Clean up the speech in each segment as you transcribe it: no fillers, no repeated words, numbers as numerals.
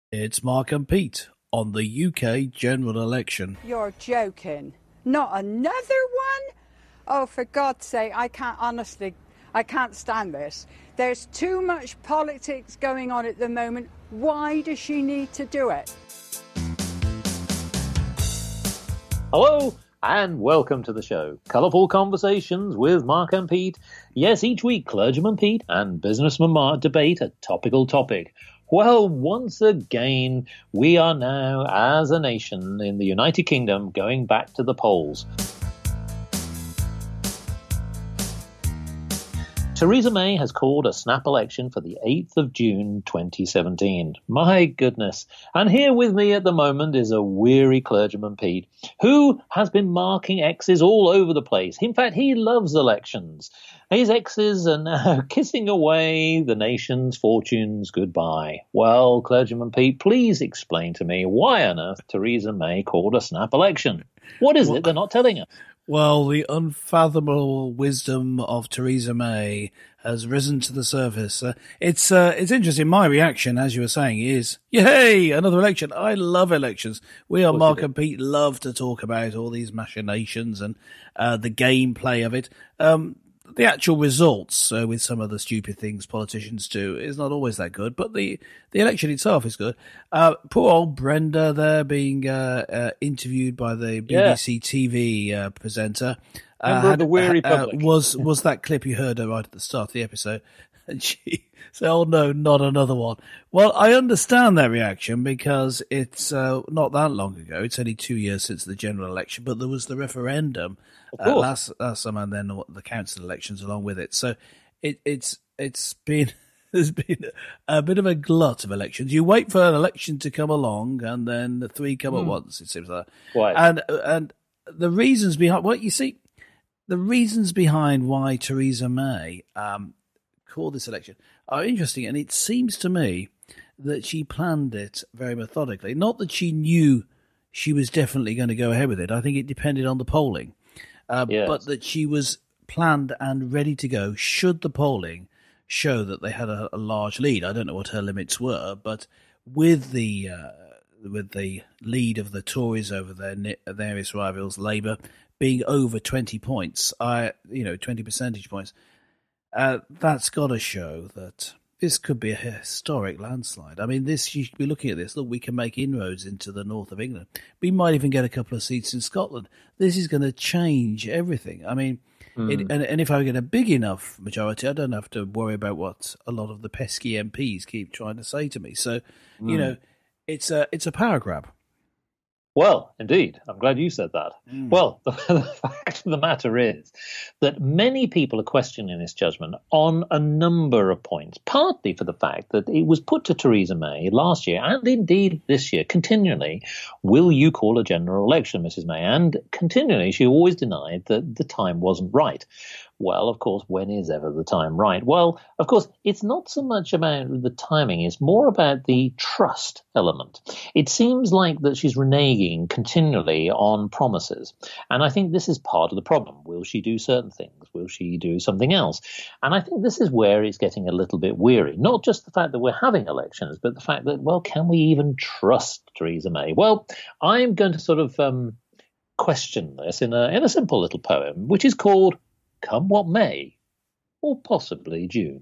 It's Mark and Pete on the UK general election. You're joking. Not another one? Oh, for God's sake, I can't stand this. There's too much politics going on at the moment. Why does she need to do it? Hello and welcome to the show. Colourful conversations with Mark and Pete. Yes, each week Clergyman Pete and Businessman Mark debate a topical topic. Well, once again, we are now, as a nation in the United Kingdom, going back to the polls. Theresa May has called a snap election for the 8th of June 2017. My goodness. And here with me at the moment is a weary Clergyman Pete, who has been marking X's all over the place. In fact, he loves elections. His X's are now kissing away the nation's fortunes goodbye. Well, Clergyman Pete, please explain to me why on earth Theresa May called a snap election. What is it they're not telling us? Well, the unfathomable wisdom of Theresa May has risen to the surface. It's interesting. My reaction, as you were saying, is, yay, another election. I love elections. We are Mark and Pete love to talk about all these machinations and the gameplay of it. The actual results, with some of the stupid things politicians do, is not always that good, but the election itself is good. Poor old Brenda there being interviewed by the BBC TV presenter. The weary public. Was that clip you heard right at the start of the episode? And she said, oh no, not another one. Well, I understand that reaction because it's not that long ago. It's only 2 years since the general election, but there was the referendum last summer, and then the council elections along with it. So it's been there's been a bit of a glut of elections. You wait for an election to come along, and then the three come at once. It seems like, and the reasons behind the reasons behind why Theresa May called this election are interesting, and it seems to me that she planned it very methodically. Not that she knew she was definitely going to go ahead with it. I think it depended on the polling, but that she was planned and ready to go should the polling show that they had a large lead. I don't know what her limits were, but with the lead of the Tories over their various rivals, Labour, being over 20 points, 20 percentage points, that's got to show that this could be a historic landslide. I mean, you should be looking at this. Look, we can make inroads into the north of England. We might even get a couple of seats in Scotland. This is going to change everything. I mean, and if I get a big enough majority, I don't have to worry about what a lot of the pesky MPs keep trying to say to me. So, it's a power grab. Well, indeed. I'm glad you said that. Well, the fact of the matter is that many people are questioning this judgment on a number of points, partly for the fact that it was put to Theresa May last year and indeed this year continually, will you call a general election, Mrs. May? And continually she always denied that the time wasn't right. Well, of course, when is ever the time right? Well, of course, it's not so much about the timing. It's more about the trust element. It seems like that she's reneging continually on promises. And I think this is part of the problem. Will she do certain things? Will she do something else? And I think this is where it's getting a little bit weary. Not just the fact that we're having elections, but the fact that, well, can we even trust Theresa May? Well, I'm going to sort of question this in a simple little poem, which is called Come What May, or possibly June.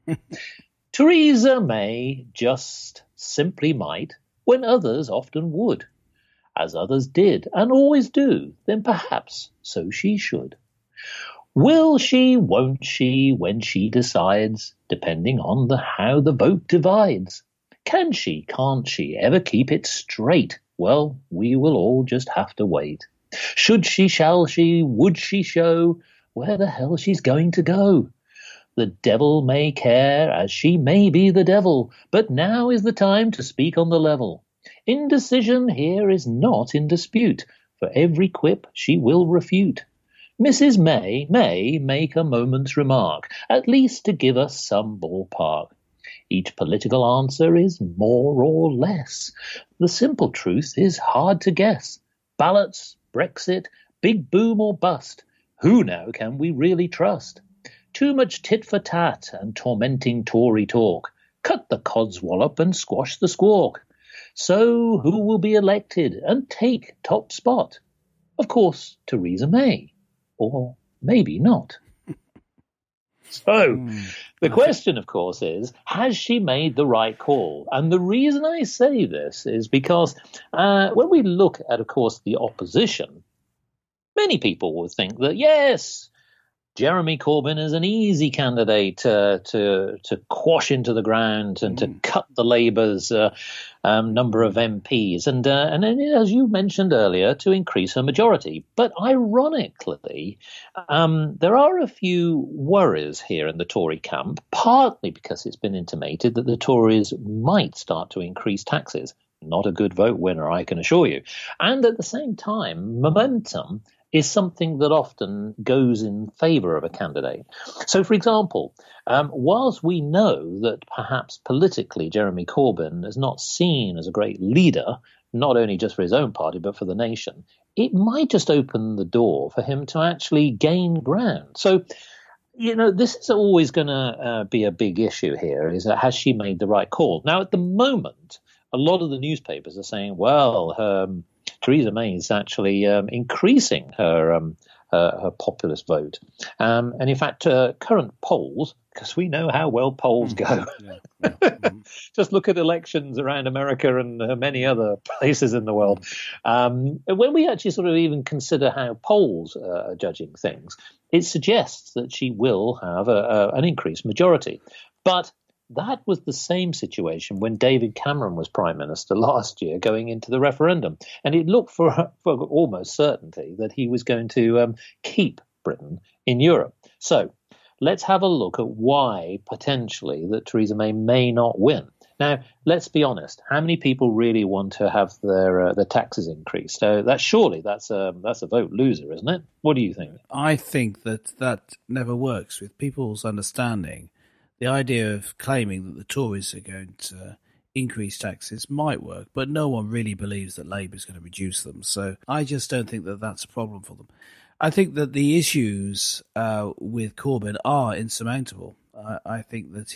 Theresa May just simply might when others often would. As others did and always do, then perhaps so she should. Will she, won't she, when she decides, depending on how the vote divides? Can she, can't she ever keep it straight? Well, we will all just have to wait. Should she, shall she, would she show where the hell she's going to go? The devil may care, as she may be the devil, but now is the time to speak on the level. Indecision here is not in dispute, for every quip she will refute. Mrs. May may make a moment's remark, at least to give us some ballpark. Each political answer is more or less. The simple truth is hard to guess. Ballots, Brexit, big boom or bust. Who now can we really trust? Too much tit for tat and tormenting Tory talk. Cut the codswallop and squash the squawk. So who will be elected and take top spot? Of course, Theresa May. Or maybe not. So the question, of course, is, has she made the right call? And the reason I say this is because when we look at, of course, the opposition, many people would think that, yes, Jeremy Corbyn is an easy candidate to quash into the ground and to cut the Labour's number of MPs and as you mentioned earlier, to increase her majority. But ironically, there are a few worries here in the Tory camp, partly because it's been intimated that the Tories might start to increase taxes. Not a good vote winner, I can assure you. And at the same time, momentum is something that often goes in favour of a candidate. So, for example, whilst we know that perhaps politically Jeremy Corbyn is not seen as a great leader, not only just for his own party, but for the nation, it might just open the door for him to actually gain ground. So, this is always going to be a big issue here, is that has she made the right call? Now, at the moment, a lot of the newspapers are saying, well, Theresa May is actually increasing her populist vote. And in fact, current polls, because we know how well polls go, just look at elections around America and many other places in the world. When we actually sort of even consider how polls are judging things, it suggests that she will have an increased majority. But that was the same situation when David Cameron was Prime Minister last year going into the referendum. And it looked for almost certainty that he was going to keep Britain in Europe. So let's have a look at why potentially that Theresa May may not win. Now, let's be honest. How many people really want to have their taxes increased? So that's a vote loser, isn't it? What do you think? I think that never works with people's understanding. The idea of claiming that the Tories are going to increase taxes might work, but no one really believes that Labour is going to reduce them. So I just don't think that that's a problem for them. I think that the issues with Corbyn are insurmountable. I think that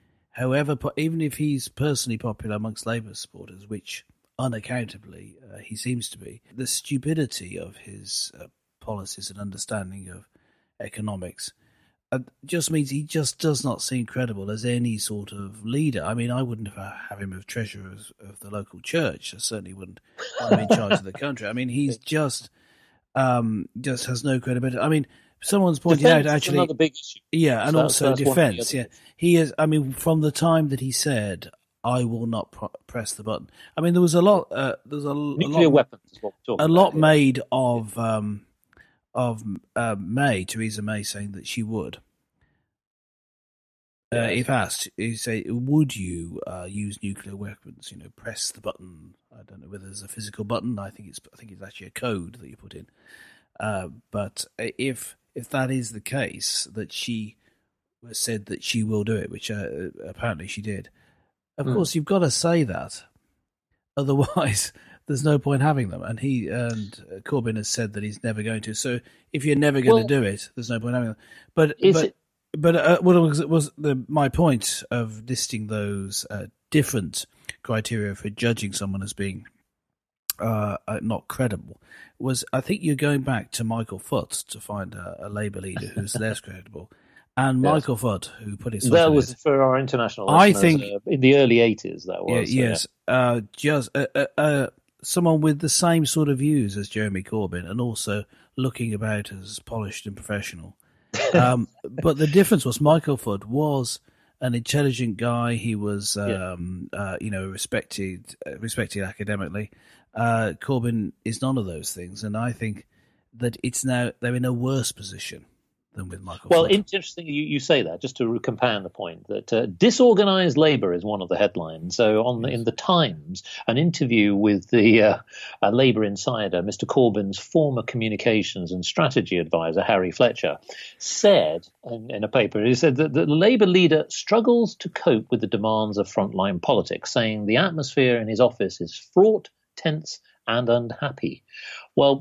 even if he's personally popular amongst Labour supporters, which unaccountably he seems to be, the stupidity of his policies and understanding of economics just means he just does not seem credible as any sort of leader. I mean, I wouldn't have him as treasurer of the local church. I certainly wouldn't want him in charge of the country. I mean, he's just has no credibility. I mean, someone's pointed out actually another big issue. Yeah, and also defence. Yeah, he is. I mean, from the time that he said, "I will not press the button." I mean, there was a lot. Nuclear weapons is what we're talking a lot about made of May, Theresa May, saying that she would. If asked, you say, would you use nuclear weapons? Press the button. I don't know whether there's a physical button. I think it's actually a code that you put in. But if that is the case, that she said that she will do it, which apparently she did, of course you've got to say that. Otherwise, there's no point having them. And Corbyn has said that he's never going to. So if you're never going to do it, there's no point having them. But what was my point of listing those different criteria for judging someone as being not credible was, I think you're going back to Michael Foot to find a Labour leader who's less credible. And yes. Michael Foot, who put his that was for our international listeners, I think in the early 80s. That was just someone with the same sort of views as Jeremy Corbyn, and also looking about as polished and professional. But the difference was Michael Foot was an intelligent guy. He was, respected academically. Corbyn is none of those things, and I think that they're in a worse position than with Michael Foot. Interesting you say that, just to compound the point, that disorganised Labour is one of the headlines. So in the Times, an interview with the Labour insider, Mr. Corbyn's former communications and strategy advisor, Harry Fletcher, said in a paper, he said that the Labour leader struggles to cope with the demands of frontline politics, saying the atmosphere in his office is fraught, tense and unhappy. Well,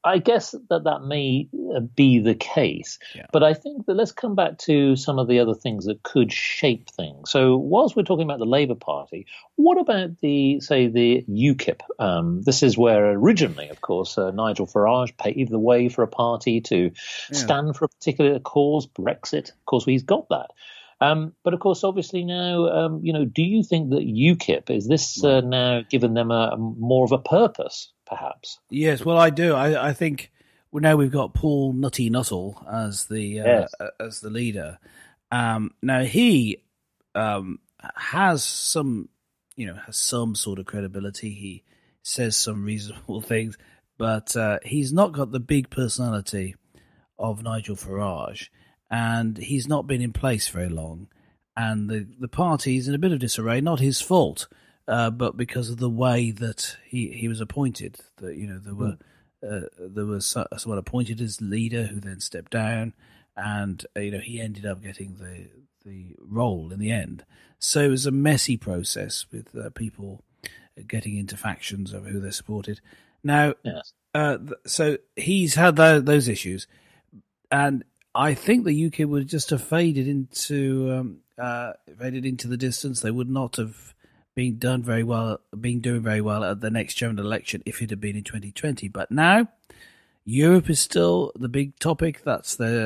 I guess that may be the case. Yeah. But I think that let's come back to some of the other things that could shape things. So whilst we're talking about the Labour Party, what about the UKIP? This is where originally, of course, Nigel Farage paved the way for a party to stand for a particular cause, Brexit. Of course, he's got that. But of course, obviously now, do you think that UKIP, is this now given them a more of a purpose, perhaps? Yes, well, I do. I think now we've got Paul Nutty Nuttall as the leader. Now he has some sort of credibility. He says some reasonable things, but he's not got the big personality of Nigel Farage. And he's not been in place very long, and the party is in a bit of disarray. Not his fault, but because of the way that he was appointed. That there was someone appointed as leader who then stepped down, and he ended up getting the role in the end. So it was a messy process with people getting into factions over who they supported. Now, so he's had those issues, and I think the UK would just have faded into the distance. They would not have been doing very well at the next general election if it had been in 2020. But now, Europe is still the big topic. That's their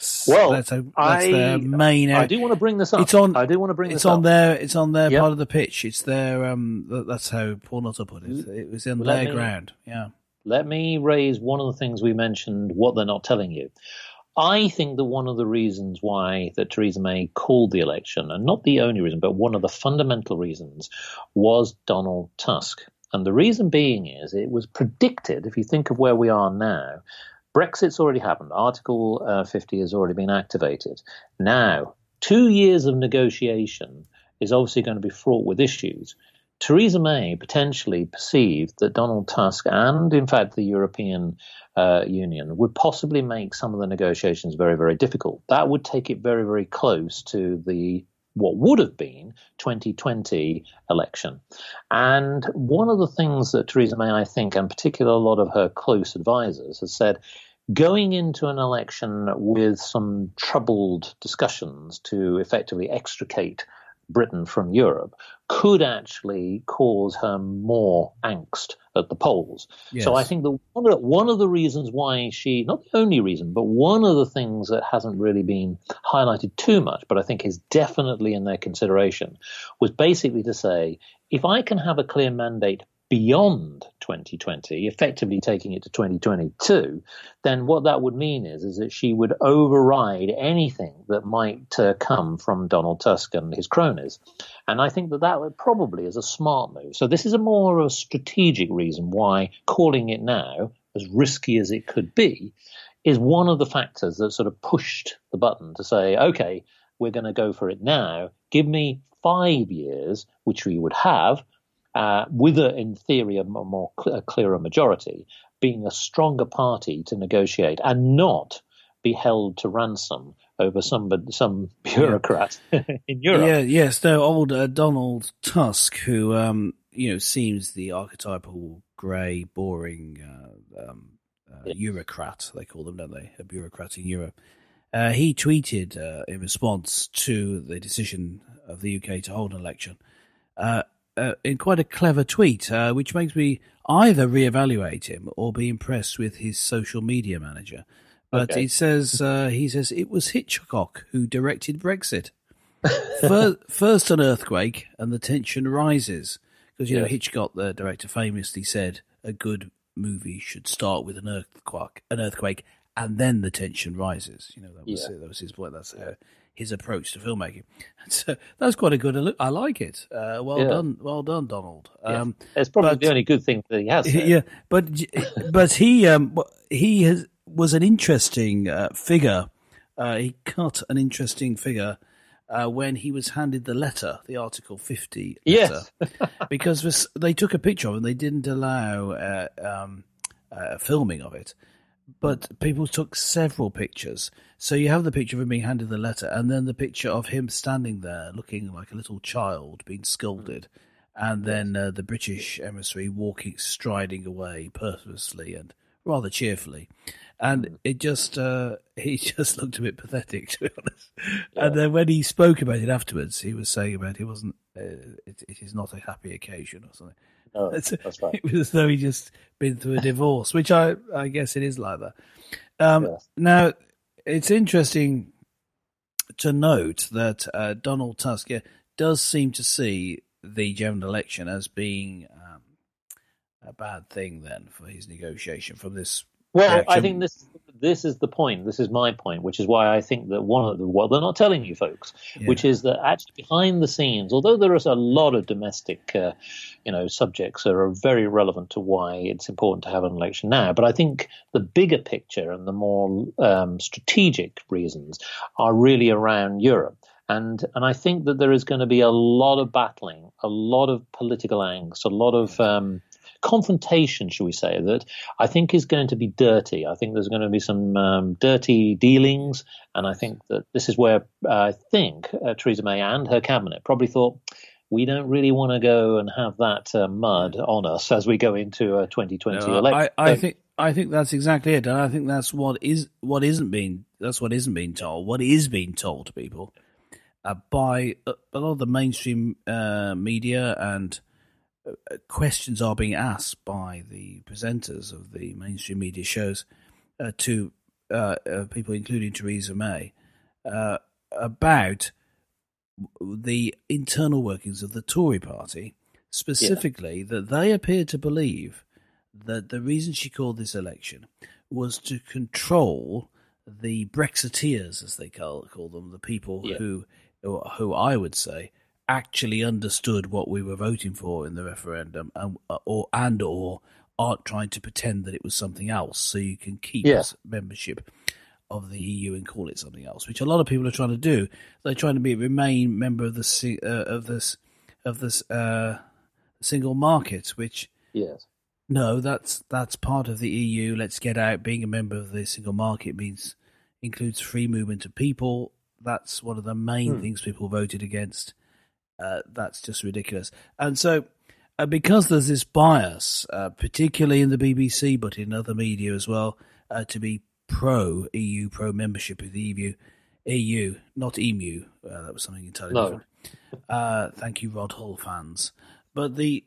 main. I do want to bring this up. It's on their part of the pitch. It's their. That's how Paul Nuttall put it. It was on their ground. Yeah. Let me raise one of the things we mentioned. What they're not telling you. I think that one of the reasons why that Theresa May called the election, and not the only reason, but one of the fundamental reasons, was Donald Tusk. And the reason being is it was predicted, if you think of where we are now, Brexit's already happened. Article 50 has already been activated. Now, 2 years of negotiation is obviously going to be fraught with issues. Theresa May potentially perceived that Donald Tusk and, in fact, the European Union would possibly make some of the negotiations very, very difficult. That would take it very, very close to what would have been 2020 election. And one of the things that Theresa May, I think, and particularly a lot of her close advisors, has said, going into an election with some troubled discussions to effectively extricate Britain from Europe could actually cause her more angst at the polls. Yes. So I think that one of the reasons why she, not the only reason, but one of the things that hasn't really been highlighted too much, but I think is definitely in their consideration, was basically to say, if I can have a clear mandate beyond 2020, effectively taking it to 2022, then what that would mean is that she would override anything that might come from Donald Tusk and his cronies. And I think that probably is a smart move. So this is a more of a strategic reason why calling it now, as risky as it could be, is one of the factors that sort of pushed the button to say, okay, we're going to go for it now. Give me 5 years, which we would have, with, in theory, a clearer majority, being a stronger party to negotiate and not be held to ransom over some bureaucrat in Europe. Yeah, yes, no, old Donald Tusk, who seems the archetypal grey, boring Eurocrat. They call them, don't they? A bureaucrat in Europe. He tweeted in response to the decision of the UK to hold an election. In quite a clever tweet, which makes me either reevaluate him or be impressed with his social media manager. But he says it was Hitchcock who directed Brexit. First an earthquake, and the tension rises. Because Hitchcock, the director, famously said a good movie should start with an earthquake, and then the tension rises. That was his point. That's his approach to filmmaking. So that's quite a good look. I like it. Well done, Donald. It's probably the only good thing that he has. Yeah, but he was an interesting figure. He cut an interesting figure when he was handed the letter, the Article 50 letter, because they took a picture of it and they didn't allow filming of it. But people took several pictures. So you have the picture of him being handed the letter, and then the picture of him standing there looking like a little child being scolded, and then the British emissary striding away purposely and rather cheerfully. And it just, he just looked a bit pathetic, to be honest. Yeah. And then when he spoke about it afterwards, he was saying about it wasn't, it is not a happy occasion or something. No, that's right. It was as though he just been through a divorce, which I guess it is like that. Yes. Now, it's interesting to note that Donald Tusk does seem to see the general election as being a bad thing then for his negotiation from this. Well, reaction. I think this is the point. This is my point, which is why I think that what they're not telling you folks, which is that actually behind the scenes, although there is a lot of domestic, subjects that are very relevant to why it's important to have an election now, but I think the bigger picture and the more strategic reasons are really around Europe. And I think that there is going to be a lot of battling, a lot of political angst, a lot of confrontation, shall we say, that I think is going to be dirty. I think there's going to be some dirty dealings, and I think that this is where I think Theresa May and her cabinet probably thought, we don't really want to go and have that mud on us as we go into a 2020 election. I think that's exactly it, and I think that's what isn't being told. What is being told to people by a lot of the mainstream media, and questions are being asked by the presenters of the mainstream media shows to people, including Theresa May, about the internal workings of the Tory party, specifically that they appear to believe that the reason she called this election was to control the Brexiteers, as they call them, the people who I would say actually understood what we were voting for in the referendum, or aren't trying to pretend that it was something else, so you can keep membership of the EU and call it something else, which a lot of people are trying to do. They're trying to remain member of this single market, which no, that's part of the EU. Let's get out. Being a member of the single market includes free movement of people. That's one of the main things people voted against. That's just ridiculous. And so, because there's this bias, particularly in the BBC, but in other media as well, to be pro-EU, pro-membership of the EU, not EMU. That was something entirely different. Thank you, Rod Hull fans. But the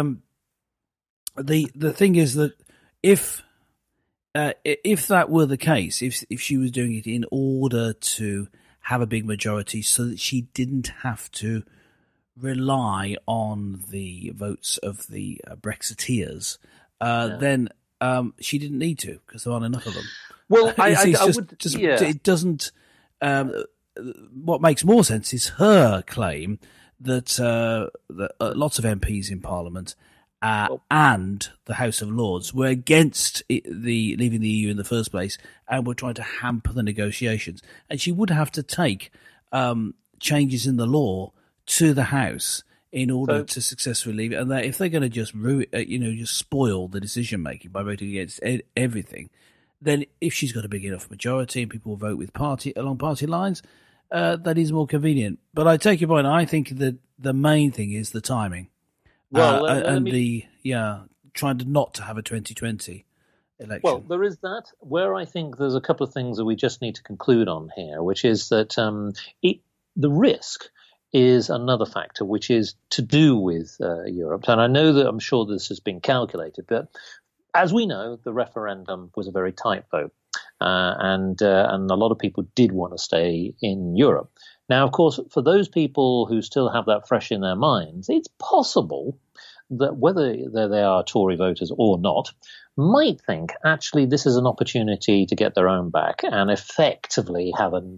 thing is that if that were the case, if she was doing it in order to have a big majority so that she didn't have to rely on the votes of the Brexiteers, then she didn't need to, because there aren't enough of them. Well, it doesn't. What makes more sense is her claim that lots of MPs in Parliament and the House of Lords were against leaving the EU in the first place and were trying to hamper the negotiations. And she would have to take changes in the law to the House in order to successfully leave it. And if they're going to just just spoil the decision making by voting against everything, then if she's got a big enough majority and people will vote with along party lines, that is more convenient. But I take your point. I think that the main thing is the timing. Well, trying to not to have a 2020 election. Well, there is that, where I think there's a couple of things that we just need to conclude on here, which is that the risk is another factor, which is to do with Europe. And I know that I'm sure this has been calculated, but as we know, the referendum was a very tight vote, and a lot of people did want to stay in Europe. Now, of course, for those people who still have that fresh in their minds, it's possible that whether they are Tory voters or not, might think actually this is an opportunity to get their own back and effectively have an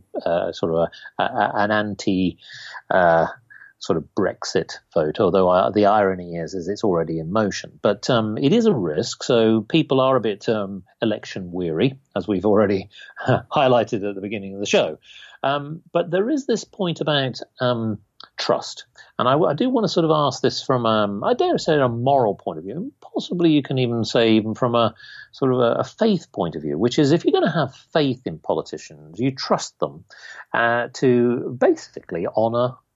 anti sort of Brexit vote, although the irony is it's already in motion. But it is a risk, so people are a bit election weary, as we've already highlighted at the beginning of the show. But there is this point about trust. And I do want to sort of ask this from, I dare say, a moral point of view. Possibly you can even say even from a sort of a faith point of view, which is if you're going to have faith in politicians, you trust them to basically honour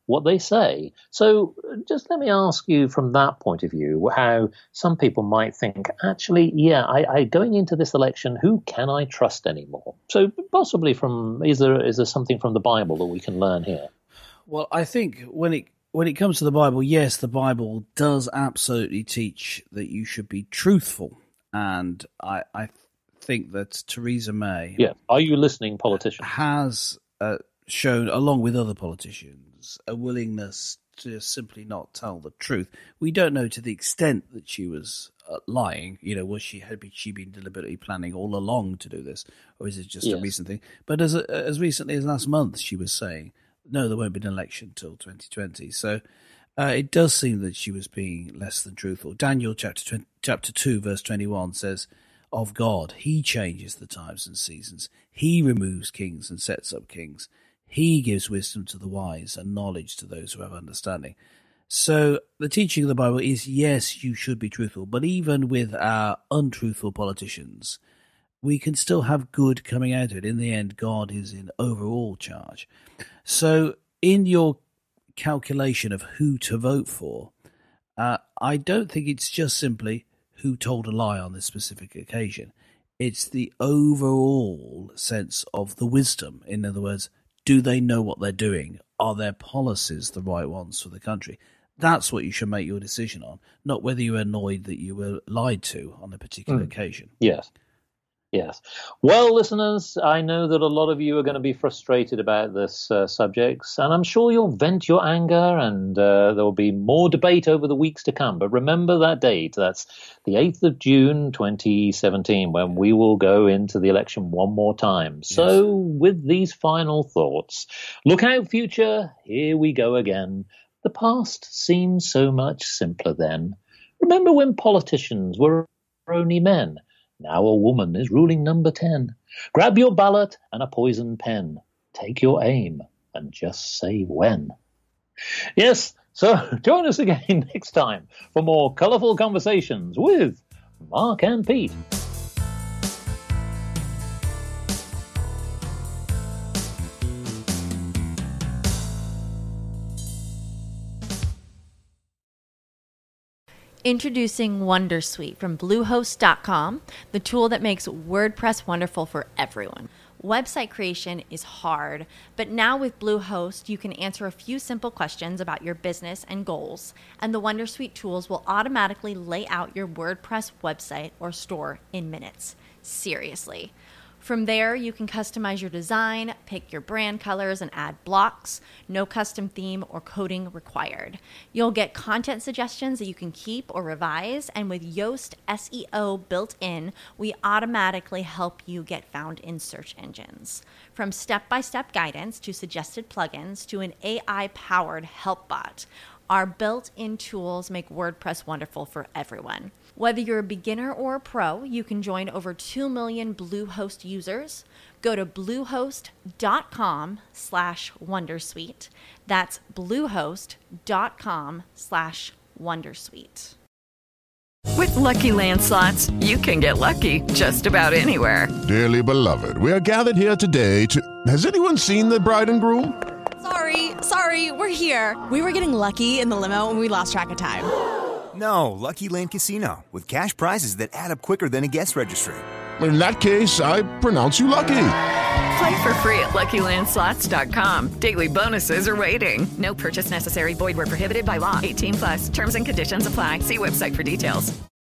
what they say. So just let me ask you from that point of view how some people might think, actually, I going into this election, who can I trust anymore? So possibly is there something from the Bible that we can learn here? Well, I think when it comes to the Bible, yes, the Bible does absolutely teach that you should be truthful. And I think that Theresa May... Yeah, are you listening, politicians? ...has shown, along with other politicians, a willingness to simply not tell the truth. We don't know to the extent that she was lying. Had she been deliberately planning all along to do this, or is it just a recent thing? But as recently as last month, she was saying, no, there won't be an election till 2020. So it does seem that she was being less than truthful. Daniel chapter 2, verse 21 says, of God, he changes the times and seasons. He removes kings and sets up kings. He gives wisdom to the wise and knowledge to those who have understanding. So the teaching of the Bible is, yes, you should be truthful, but even with our untruthful politicians, we can still have good coming out of it. In the end, God is in overall charge. So in your calculation of who to vote for, I don't think it's just simply who told a lie on this specific occasion. It's the overall sense of the wisdom. In other words, do they know what they're doing? Are their policies the right ones for the country? That's what you should make your decision on, not whether you're annoyed that you were lied to on a particular occasion. Yes. Well, listeners, I know that a lot of you are going to be frustrated about this subject, and I'm sure you'll vent your anger, and there will be more debate over the weeks to come. But remember that date. That's the 8th of June, 2017, when we will go into the election one more time. Yes. So with these final thoughts, look out, future. Here we go again. The past seems so much simpler then. Remember when politicians were only men? Now a woman is ruling number 10. Grab your ballot and a poison pen. Take your aim and just say when. Yes, so join us again next time for more colourful conversations with Mark and Pete. Introducing Wondersuite from Bluehost.com, the tool that makes WordPress wonderful for everyone. Website creation is hard, but now with Bluehost, you can answer a few simple questions about your business and goals, and the Wondersuite tools will automatically lay out your WordPress website or store in minutes. Seriously. From there, you can customize your design, pick your brand colors, and add blocks. No custom theme or coding required. You'll get content suggestions that you can keep or revise, and with Yoast SEO built in, we automatically help you get found in search engines. From step-by-step guidance to suggested plugins to an AI-powered help bot, our built-in tools make WordPress wonderful for everyone. Whether you're a beginner or a pro, you can join over 2 million Bluehost users. Go to bluehost.com/wondersuite. That's bluehost.com/wondersuite. With Lucky Land Slots, you can get lucky just about anywhere. Dearly beloved, we are gathered here today to... Has anyone seen the bride and groom? Sorry, we're here. We were getting lucky in the limo and we lost track of time. No, Lucky Land Casino, with cash prizes that add up quicker than a guest registry. In that case, I pronounce you lucky. Play for free at LuckyLandSlots.com. Daily bonuses are waiting. No purchase necessary. Void where prohibited by law. 18+. Terms and conditions apply. See website for details.